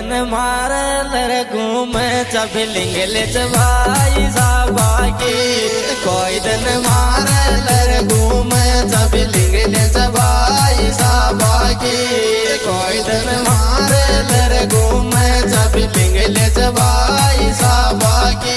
दिन मारे लर घूमे चबिलिंग ले भाई साहबा की कोई दिन मारे लर घूमे चबिलिंग ले भाई साहबा की कोई दिन मारे लर घूमे चबिलिंग ले भाई साहबा की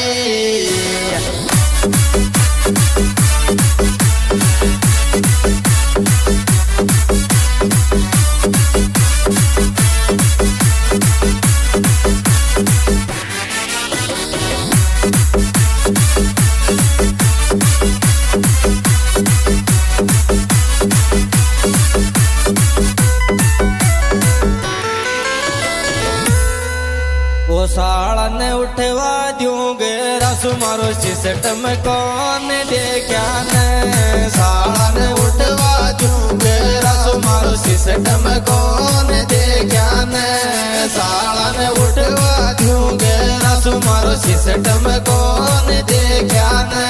साड़ा ने उठवा दूंगे रसू मारो सिस्टम कौन देखा ने साड़ा ने उठवा दूंगे रसू मारो सिस्टम कौन देखा ने साड़ा ने उठवा दूंगे रसू मारो सिस्टम कौन देखा ने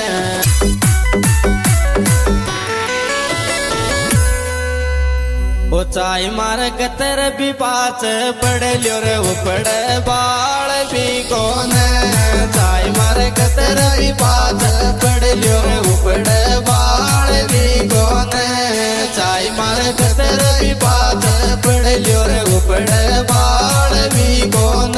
चाय मार कतर भी पाच पड़े लियो रे उपड़े बाल भी कौन चाय मार कतर भी पाच पड़े लियो रे उपड़े बाल भी कौन चाय मार कतर भी पाच पड़े लियो रे उपड़े बाल भी कौन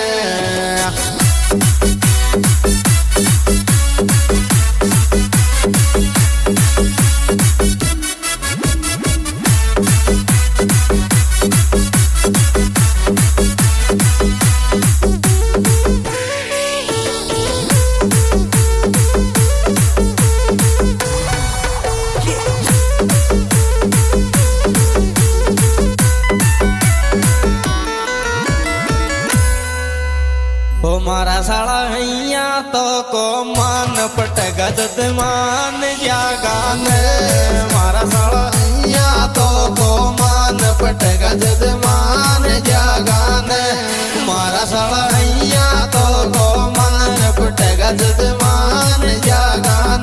मारा साड़ा हैया तो को मान पट गदत मान जागान मारा साड़ा हैया तो को मान पट गदत मान जागान मारा साड़ा हैया तो को मान पट गदत मान जागान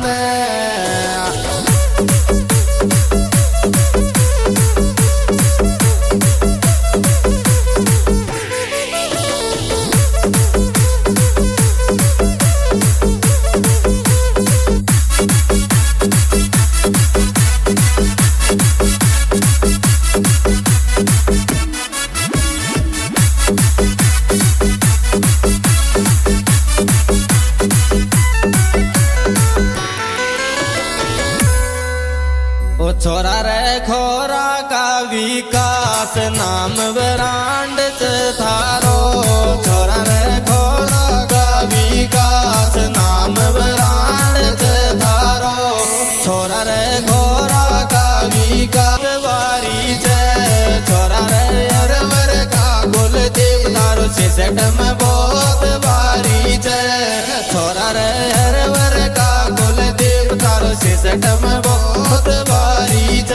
छोरा रे खोरा का विकास नाम ब्रांड थारो छोरा रे खोरा का विकास नाम ब्रांड थारो छोरा रे खोरा का विकास वारी छोरा रे अरवर का कुलदीप थारो सिसट में बहुत वारी छोरा रे अरवर का कुलदीप थारो सिसट में बहुत वारी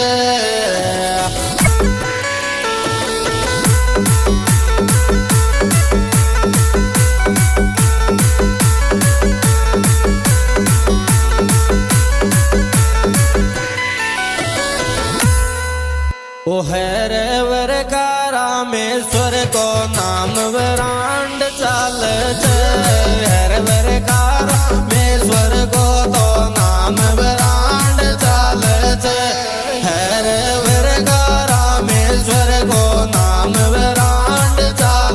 ओ हैर वर का रामेश्वर को नाम ब्रांड चाल हैर वर का रामेश्वर को तो नाम ब्रांड चाल हैर वर का रामेश्वर को नाम ब्रांड चाल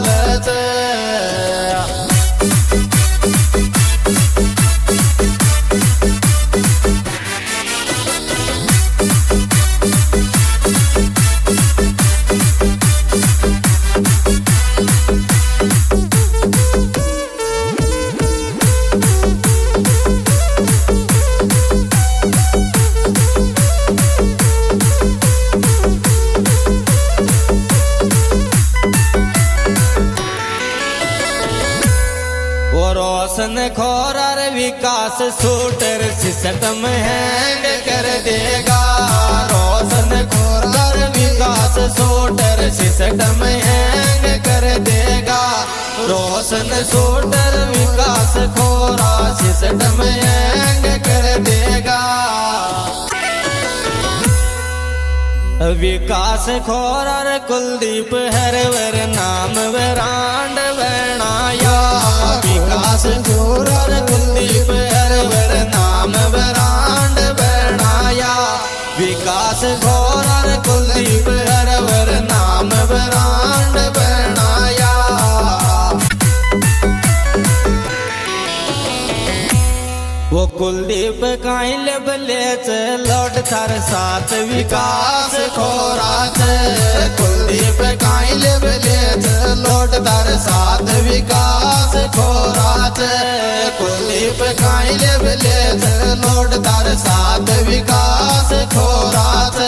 Roshan Khorar Vikas shooter system hang कर देगा Roshan Khorar Vikas shooter system hang कर देगा Roshan shooter Vikas Khora system hang कर देगा विकास खोरार कुलदीप हरवर नाम वरांड बनाया। विकास खोरार कुलदीप हरवर नाम वरांड बनाया। विकास खोरार कुलदीप हरवर नाम वरांड बनाया। वो कुलदीप काई लेबलेच लौट थार साथ विकास खोराच। कुलदीप काई लेबलेच लौट थार साथ विकास खोराच। कुलदीप काई लेबलेच लौट थार साथ विकास खोराच।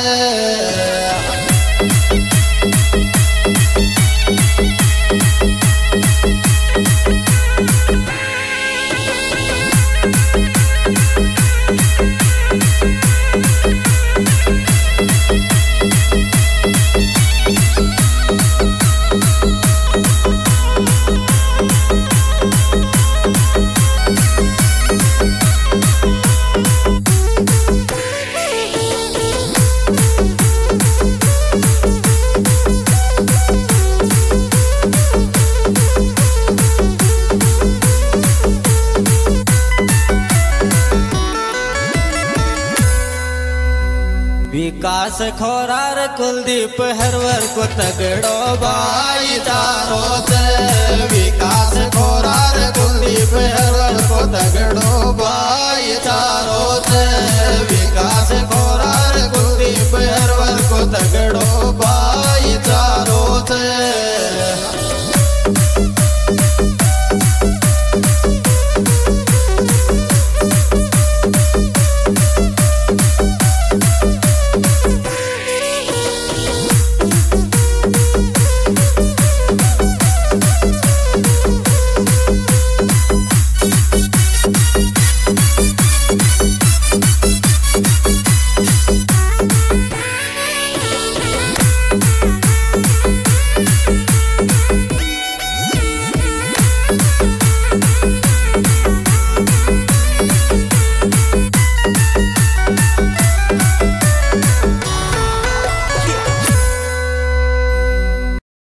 विकास खोरार कुलदीप हरवर को तगड़ो भाईचारो से। विकास खोरार कुलदीप हरवर को तगड़ो भाईचारो